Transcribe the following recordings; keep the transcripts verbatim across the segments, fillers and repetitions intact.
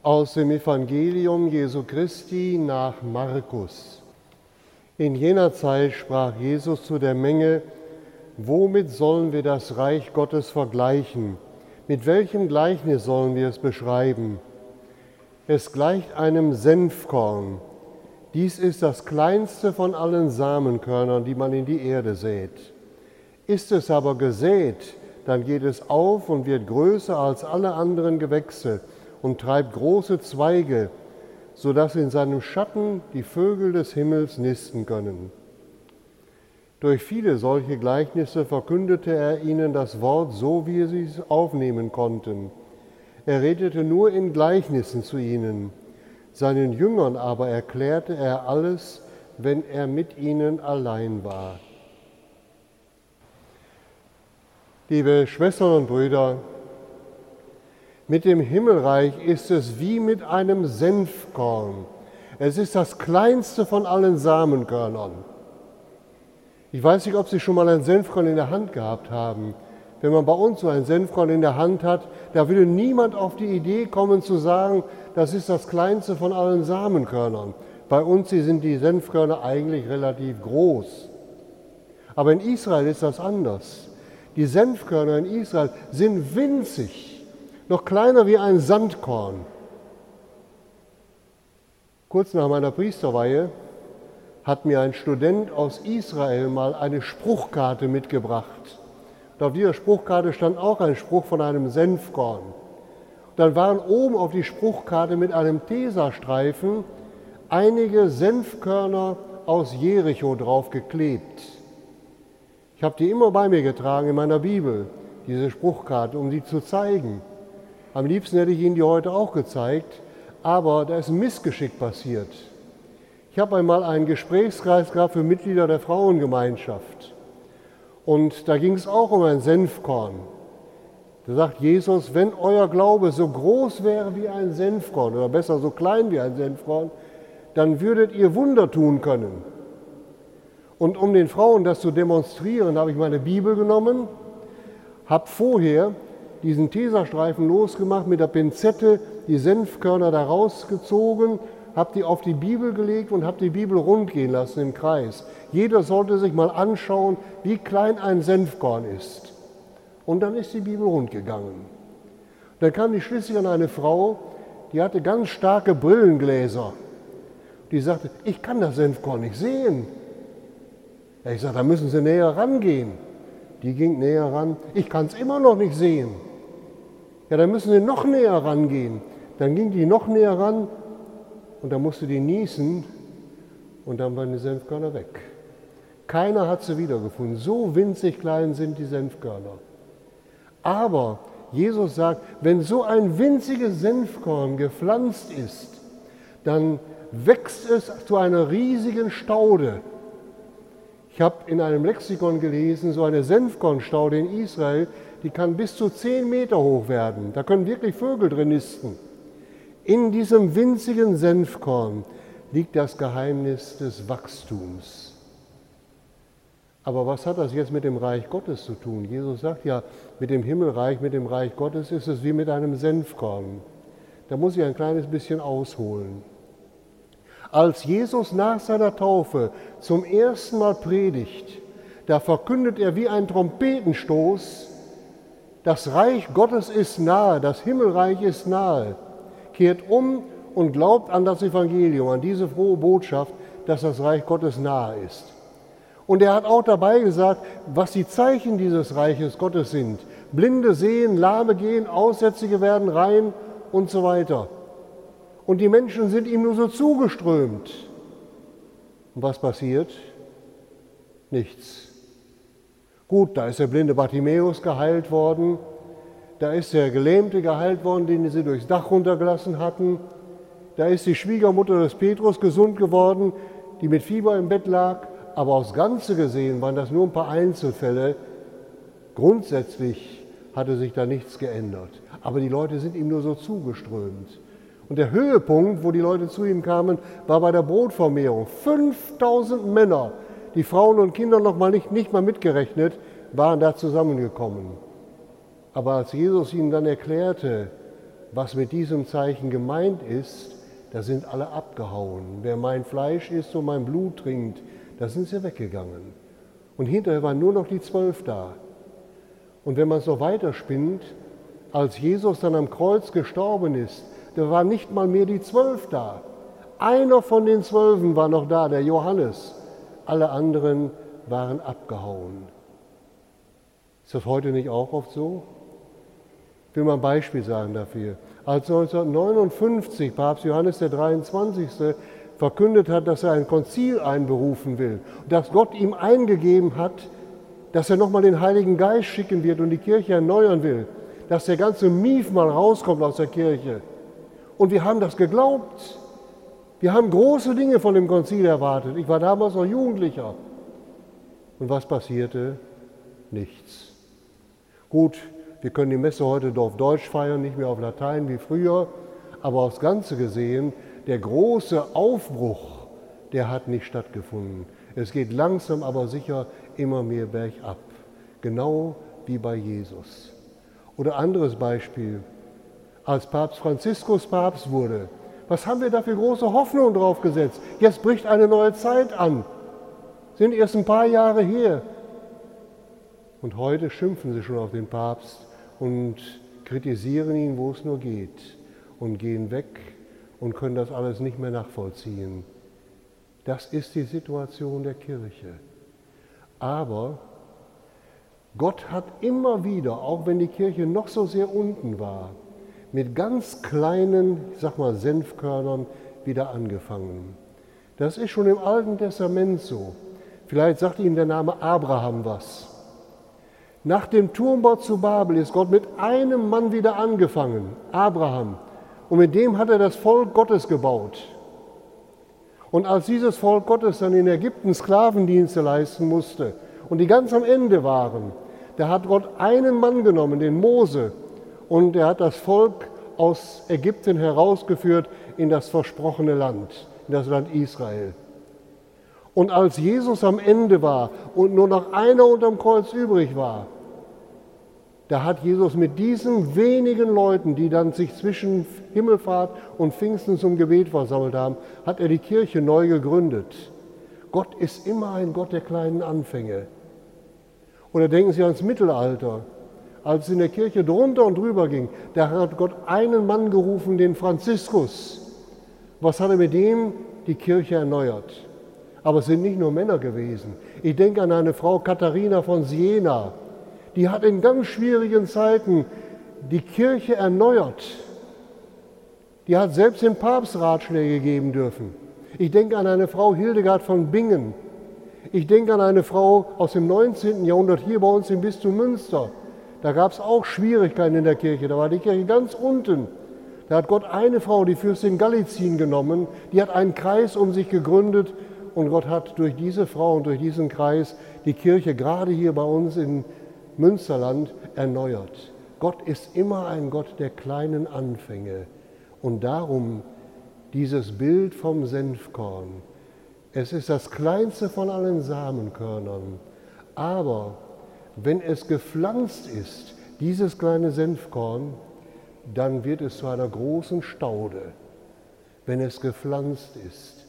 Aus dem Evangelium Jesu Christi nach Markus. In jener Zeit sprach Jesus zu der Menge: Womit sollen wir das Reich Gottes vergleichen? Mit welchem Gleichnis sollen wir es beschreiben? Es gleicht einem Senfkorn. Dies ist das kleinste von allen Samenkörnern, die man in die Erde sät. Ist es aber gesät, dann geht es auf und wird größer als alle anderen Gewächse und treibt große Zweige, sodass in seinem Schatten die Vögel des Himmels nisten können. Durch viele solche Gleichnisse verkündete er ihnen das Wort so, wie sie es aufnehmen konnten. Er redete nur in Gleichnissen zu ihnen. Seinen Jüngern aber erklärte er alles, wenn er mit ihnen allein war. Liebe Schwestern und Brüder, mit dem Himmelreich ist es wie mit einem Senfkorn. Es ist das kleinste von allen Samenkörnern. Ich weiß nicht, ob Sie schon mal ein Senfkorn in der Hand gehabt haben. Wenn man bei uns so ein Senfkorn in der Hand hat, da würde niemand auf die Idee kommen zu sagen, das ist das kleinste von allen Samenkörnern. Bei uns sind die Senfkörner eigentlich relativ groß. Aber in Israel ist das anders. Die Senfkörner in Israel sind winzig. Noch kleiner wie ein Sandkorn. Kurz nach meiner Priesterweihe hat mir ein Student aus Israel mal eine Spruchkarte mitgebracht. Und auf dieser Spruchkarte stand auch ein Spruch von einem Senfkorn. Und dann waren oben auf die Spruchkarte mit einem Tesastreifen einige Senfkörner aus Jericho drauf geklebt. Ich habe die immer bei mir getragen in meiner Bibel, diese Spruchkarte, um sie zu zeigen. Am liebsten hätte ich Ihnen die heute auch gezeigt, aber da ist ein Missgeschick passiert. Ich habe einmal einen Gesprächskreis gehabt für Mitglieder der Frauengemeinschaft. Und da ging es auch um ein Senfkorn. Da sagt Jesus, wenn euer Glaube so groß wäre wie ein Senfkorn, oder besser so klein wie ein Senfkorn, dann würdet ihr Wunder tun können. Und um den Frauen das zu demonstrieren, habe ich meine Bibel genommen, habe vorher diesen Tesastreifen losgemacht, mit der Pinzette die Senfkörner da rausgezogen, habe die auf die Bibel gelegt und habe die Bibel rund gehen lassen im Kreis. Jeder sollte sich mal anschauen, wie klein ein Senfkorn ist. Und dann ist die Bibel rund gegangen. Dann kam ich schließlich an eine Frau, die hatte ganz starke Brillengläser. Die sagte, ich kann das Senfkorn nicht sehen. Ja, ich sagte, da müssen Sie näher rangehen. Die ging näher ran. Ich kann es immer noch nicht sehen. Ja, dann müssen Sie noch näher rangehen. Dann ging die noch näher ran und dann musste die niesen und dann waren die Senfkörner weg. Keiner hat sie wiedergefunden. So winzig klein sind die Senfkörner. Aber Jesus sagt, wenn so ein winziges Senfkorn gepflanzt ist, dann wächst es zu einer riesigen Staude. Ich habe in einem Lexikon gelesen, so eine Senfkornstaude in Israel, die kann bis zu zehn Meter hoch werden. Da können wirklich Vögel drin nisten. In diesem winzigen Senfkorn liegt das Geheimnis des Wachstums. Aber was hat das jetzt mit dem Reich Gottes zu tun? Jesus sagt ja, mit dem Himmelreich, mit dem Reich Gottes ist es wie mit einem Senfkorn. Da muss ich ein kleines bisschen ausholen. Als Jesus nach seiner Taufe zum ersten Mal predigt, da verkündet er wie ein Trompetenstoß, das Reich Gottes ist nahe, das Himmelreich ist nahe. Kehrt um und glaubt an das Evangelium, an diese frohe Botschaft, dass das Reich Gottes nahe ist. Und er hat auch dabei gesagt, was die Zeichen dieses Reiches Gottes sind. Blinde sehen, Lahme gehen, Aussätzige werden rein und so weiter. Und die Menschen sind ihm nur so zugeströmt. Und was passiert? Nichts. Gut, da ist der blinde Bartimäus geheilt worden, da ist der Gelähmte geheilt worden, den sie durchs Dach runtergelassen hatten, da ist die Schwiegermutter des Petrus gesund geworden, die mit Fieber im Bett lag, aber aufs Ganze gesehen waren das nur ein paar Einzelfälle. Grundsätzlich hatte sich da nichts geändert, aber die Leute sind ihm nur so zugeströmt. Und der Höhepunkt, wo die Leute zu ihm kamen, war bei der Brotvermehrung. fünftausend Männer, die Frauen und Kinder noch mal nicht, nicht mal mitgerechnet, waren da zusammengekommen. Aber als Jesus ihnen dann erklärte, was mit diesem Zeichen gemeint ist, da sind alle abgehauen. Wer mein Fleisch isst und mein Blut trinkt, da sind sie weggegangen. Und hinterher waren nur noch die Zwölf da. Und wenn man es noch weiterspinnt, als Jesus dann am Kreuz gestorben ist, da waren nicht mal mehr die Zwölf da. Einer von den Zwölfen war noch da, der Johannes. Alle anderen waren abgehauen. Ist das heute nicht auch oft so? Ich will mal ein Beispiel sagen dafür. Als neunzehnhundertneunundfünfzig Papst Johannes der dreiundzwanzigste verkündet hat, dass er ein Konzil einberufen will, dass Gott ihm eingegeben hat, dass er nochmal den Heiligen Geist schicken wird und die Kirche erneuern will, dass der ganze Mief mal rauskommt aus der Kirche. Und wir haben das geglaubt. Wir haben große Dinge von dem Konzil erwartet. Ich war damals noch Jugendlicher. Und was passierte? Nichts. Gut, wir können die Messe heute auf Deutsch feiern, nicht mehr auf Latein wie früher, aber aufs Ganze gesehen, der große Aufbruch, der hat nicht stattgefunden. Es geht langsam, aber sicher immer mehr bergab, genau wie bei Jesus. Oder anderes Beispiel, als Papst Franziskus Papst wurde, was haben wir da für große Hoffnung drauf gesetzt? Jetzt bricht eine neue Zeit an, sind erst ein paar Jahre her. Und heute schimpfen sie schon auf den Papst und kritisieren ihn, wo es nur geht, und gehen weg und können das alles nicht mehr nachvollziehen. Das ist die Situation der Kirche. Aber Gott hat immer wieder, auch wenn die Kirche noch so sehr unten war, mit ganz kleinen, ich sag mal, Senfkörnern wieder angefangen. Das ist schon im Alten Testament so. Vielleicht sagt Ihnen der Name Abraham was. Nach dem Turmbau zu Babel ist Gott mit einem Mann wieder angefangen, Abraham. Und mit dem hat er das Volk Gottes gebaut. Und als dieses Volk Gottes dann in Ägypten Sklavendienste leisten musste und die ganz am Ende waren, da hat Gott einen Mann genommen, den Mose, und er hat das Volk aus Ägypten herausgeführt in das versprochene Land, in das Land Israel. Und als Jesus am Ende war und nur noch einer unterm Kreuz übrig war, da hat Jesus mit diesen wenigen Leuten, die dann sich zwischen Himmelfahrt und Pfingsten zum Gebet versammelt haben, hat er die Kirche neu gegründet. Gott ist immer ein Gott der kleinen Anfänge. Oder denken Sie ans Mittelalter, als es in der Kirche drunter und drüber ging, da hat Gott einen Mann gerufen, den Franziskus. Was hat er mit dem? Die Kirche erneuert. Aber es sind nicht nur Männer gewesen. Ich denke an eine Frau Katharina von Siena, die hat in ganz schwierigen Zeiten die Kirche erneuert. Die hat selbst dem Papst Ratschläge geben dürfen. Ich denke an eine Frau Hildegard von Bingen. Ich denke an eine Frau aus dem neunzehnten Jahrhundert hier bei uns im Bistum Münster. Da gab es auch Schwierigkeiten in der Kirche. Da war die Kirche ganz unten. Da hat Gott eine Frau, die Fürstin Galizien, genommen. Die hat einen Kreis um sich gegründet. Und Gott hat durch diese Frau und durch diesen Kreis die Kirche gerade hier bei uns in Münsterland erneuert. Gott ist immer ein Gott der kleinen Anfänge. Und darum dieses Bild vom Senfkorn. Es ist das kleinste von allen Samenkörnern. Aber wenn es gepflanzt ist, dieses kleine Senfkorn, dann wird es zu einer großen Staude, wenn es gepflanzt ist.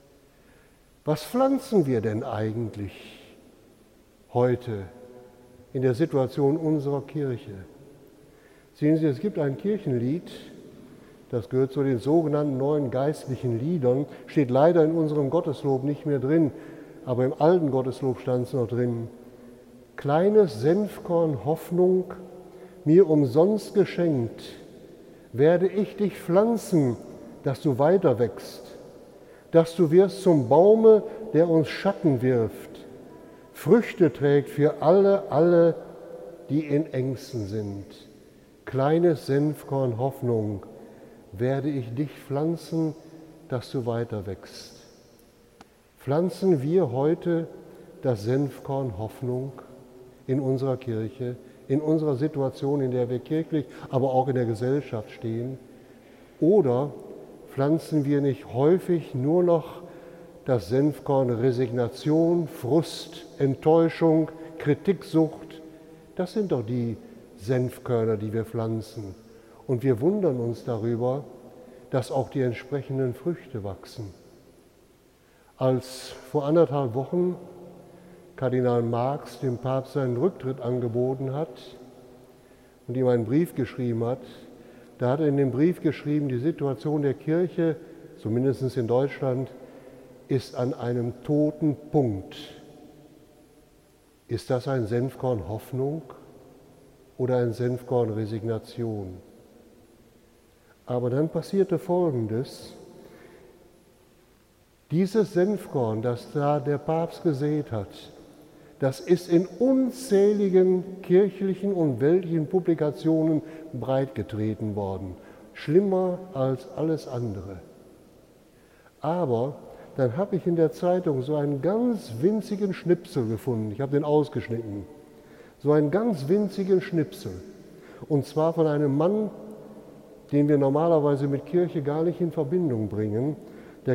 Was pflanzen wir denn eigentlich heute in der Situation unserer Kirche? Sehen Sie, es gibt ein Kirchenlied, das gehört zu den sogenannten neuen geistlichen Liedern, steht leider in unserem Gotteslob nicht mehr drin, aber im alten Gotteslob stand es noch drin. Kleines Senfkorn Hoffnung, mir umsonst geschenkt, werde ich dich pflanzen, dass du weiter wächst, dass du wirst zum Baume, der uns Schatten wirft, Früchte trägt für alle, alle, die in Ängsten sind. Kleines Senfkorn Hoffnung, werde ich dich pflanzen, dass du weiter wächst. Pflanzen wir heute das Senfkorn Hoffnung in unserer Kirche, in unserer Situation, in der wir kirchlich, aber auch in der Gesellschaft stehen? Oder pflanzen wir nicht häufig nur noch das Senfkorn Resignation, Frust, Enttäuschung, Kritiksucht? Das sind doch die Senfkörner, die wir pflanzen. Und wir wundern uns darüber, dass auch die entsprechenden Früchte wachsen. Als vor anderthalb Wochen Kardinal Marx dem Papst seinen Rücktritt angeboten hat und ihm einen Brief geschrieben hat, da hat er in dem Brief geschrieben, die Situation der Kirche, zumindest in Deutschland, ist an einem toten Punkt. Ist das ein Senfkorn Hoffnung oder ein Senfkorn Resignation? Aber dann passierte Folgendes. Dieses Senfkorn, das da der Papst gesät hat, das ist in unzähligen kirchlichen und weltlichen Publikationen breitgetreten worden. Schlimmer als alles andere. Aber dann habe ich in der Zeitung so einen ganz winzigen Schnipsel gefunden. Ich habe den ausgeschnitten. So einen ganz winzigen Schnipsel. Und zwar von einem Mann, den wir normalerweise mit Kirche gar nicht in Verbindung bringen, der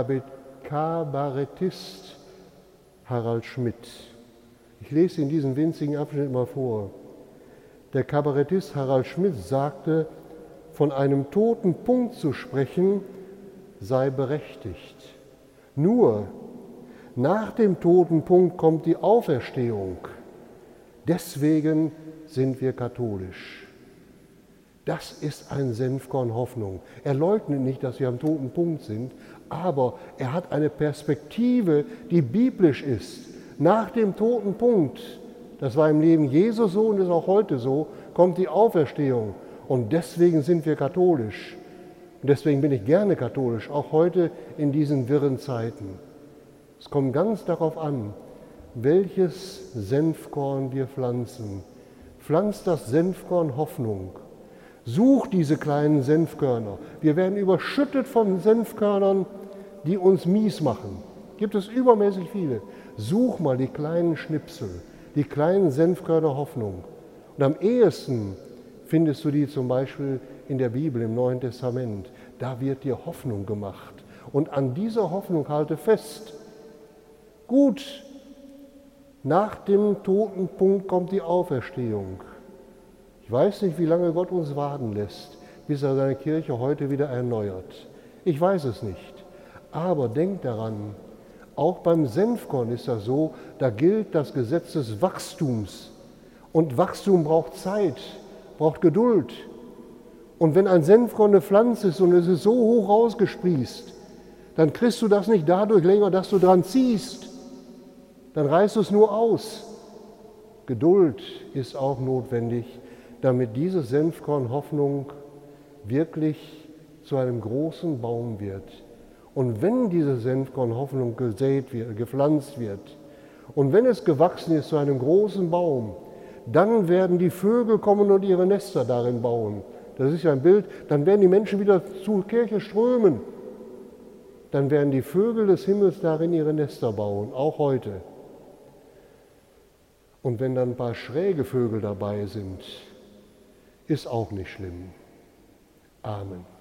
Kabarettist Harald Schmidt. Ich lese in diesem winzigen Abschnitt mal vor. Der Kabarettist Harald Schmidt sagte, von einem toten Punkt zu sprechen, sei berechtigt. Nur nach dem toten Punkt kommt die Auferstehung. Deswegen sind wir katholisch. Das ist ein Senfkorn Hoffnung. Er leugnet nicht, dass wir am toten Punkt sind, aber er hat eine Perspektive, die biblisch ist. Nach dem toten Punkt, das war im Leben Jesu so und ist auch heute so, kommt die Auferstehung. Und deswegen sind wir katholisch. Und deswegen bin ich gerne katholisch, auch heute in diesen wirren Zeiten. Es kommt ganz darauf an, welches Senfkorn wir pflanzen. Pflanzt das Senfkorn Hoffnung. Such diese kleinen Senfkörner. Wir werden überschüttet von Senfkörnern, die uns mies machen. Gibt es übermäßig viele. Such mal die kleinen Schnipsel, die kleinen Senfkörner Hoffnung. Und am ehesten findest du die zum Beispiel in der Bibel, im Neuen Testament. Da wird dir Hoffnung gemacht. Und an dieser Hoffnung halte fest. Gut, nach dem toten Punkt kommt die Auferstehung. Ich weiß nicht, wie lange Gott uns warten lässt, bis er seine Kirche heute wieder erneuert. Ich weiß es nicht. Aber denk daran, auch beim Senfkorn ist das so, da gilt das Gesetz des Wachstums. Und Wachstum braucht Zeit, braucht Geduld. Und wenn ein Senfkorn eine Pflanze ist und es ist so hoch rausgesprießt, dann kriegst du das nicht dadurch länger, dass du dran ziehst. Dann reißt du es nur aus. Geduld ist auch notwendig, damit diese Senfkorn Hoffnung wirklich zu einem großen Baum wird. Und wenn diese Senfkorn Hoffnung gesät wird, gepflanzt wird und wenn es gewachsen ist zu einem großen Baum, dann werden die Vögel kommen und ihre Nester darin bauen. Das ist ja ein Bild, dann werden die Menschen wieder zur Kirche strömen. Dann werden die Vögel des Himmels darin ihre Nester bauen, auch heute. Und wenn dann ein paar schräge Vögel dabei sind, ist auch nicht schlimm. Amen.